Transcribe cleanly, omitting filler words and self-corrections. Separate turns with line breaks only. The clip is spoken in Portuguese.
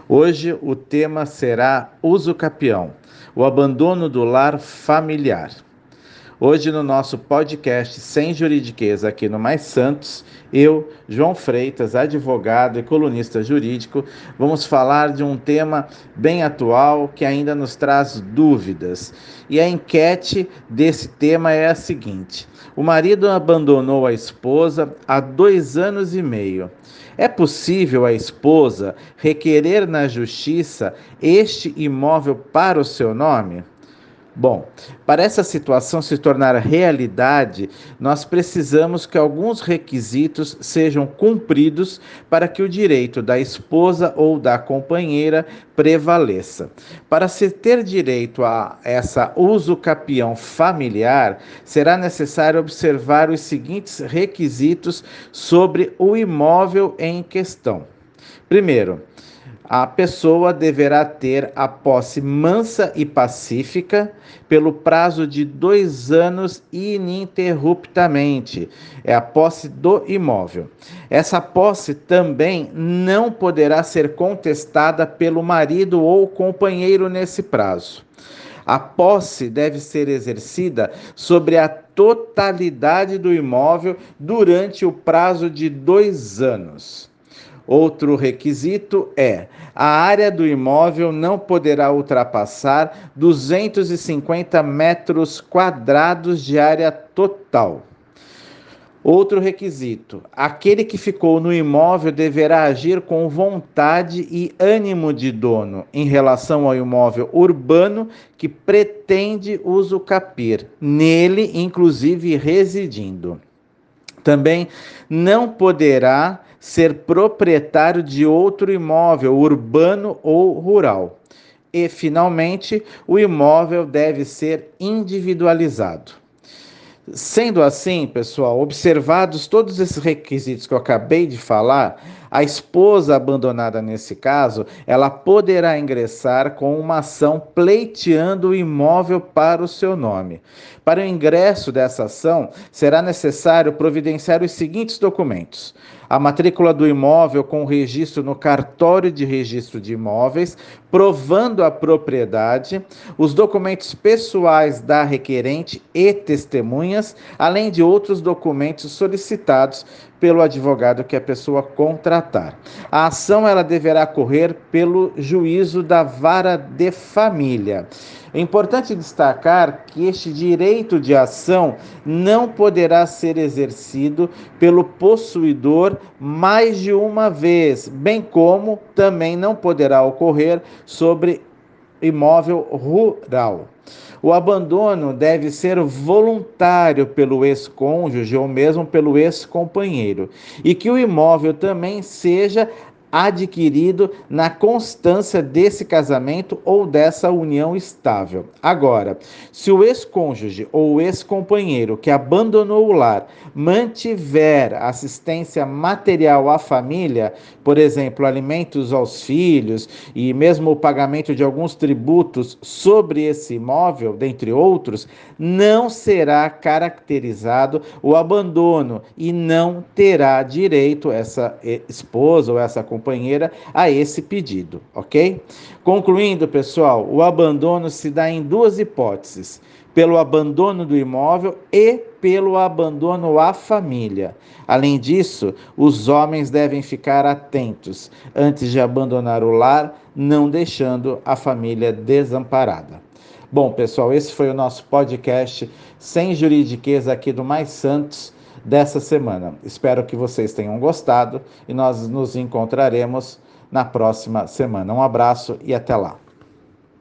Hoje o tema será usucapião, o abandono do lar familiar. Hoje no nosso podcast Sem Juridiquês aqui no Mais Santos, eu, João Freitas, advogado e colunista jurídico, vamos falar de um tema bem atual que ainda nos traz dúvidas. E a enquete desse tema é a seguinte: o marido abandonou a esposa há 2 anos e meio. É possível a esposa requerer na justiça este imóvel para o seu nome? Bom, para essa situação se tornar realidade, nós precisamos que alguns requisitos sejam cumpridos para que o direito da esposa ou da companheira prevaleça. Para se ter direito a essa usucapião familiar, será necessário observar os seguintes requisitos sobre o imóvel em questão. Primeiro, a pessoa deverá ter a posse mansa e pacífica pelo prazo de 2 anos ininterruptamente. É a posse do imóvel. Essa posse também não poderá ser contestada pelo marido ou companheiro nesse prazo. A posse deve ser exercida sobre a totalidade do imóvel durante o prazo de 2 anos. Outro requisito é: a área do imóvel não poderá ultrapassar 250 metros quadrados de área total. Outro requisito: aquele que ficou no imóvel deverá agir com vontade e ânimo de dono em relação ao imóvel urbano que pretende usucapir, nele inclusive residindo. Também não poderá ser proprietário de outro imóvel urbano ou rural. E, finalmente, o imóvel deve ser individualizado. Sendo assim, pessoal, observados todos esses requisitos que eu acabei de falar, a esposa abandonada nesse caso, ela poderá ingressar com uma ação pleiteando o imóvel para o seu nome. Para o ingresso dessa ação, será necessário providenciar os seguintes documentos: a matrícula do imóvel com registro no cartório de registro de imóveis, provando a propriedade, os documentos pessoais da requerente e testemunhas, além de outros documentos solicitados pelo advogado que a pessoa contratar. A ação ela deverá correr pelo juízo da vara de família. É importante destacar que este direito de ação não poderá ser exercido pelo possuidor mais de uma vez, bem como também não poderá ocorrer sobre imóvel rural. O abandono deve ser voluntário pelo ex-cônjuge ou mesmo pelo ex-companheiro, e que o imóvel também seja adquirido na constância desse casamento ou dessa união estável. Agora, se o ex-cônjuge ou o ex-companheiro que abandonou o lar mantiver assistência material à família, por exemplo, alimentos aos filhos e mesmo o pagamento de alguns tributos sobre esse imóvel, dentre outros, não será caracterizado o abandono e não terá direito essa esposa ou essa companheira a esse pedido, ok? Concluindo, pessoal, o abandono se dá em 2 hipóteses: pelo abandono do imóvel e pelo abandono à família. Além disso, os homens devem ficar atentos antes de abandonar o lar, não deixando a família desamparada. Bom, pessoal, esse foi o nosso podcast Sem Juridiquês aqui do Mais Santos dessa semana. Espero que vocês tenham gostado e nós nos encontraremos na próxima semana. Um abraço e até lá.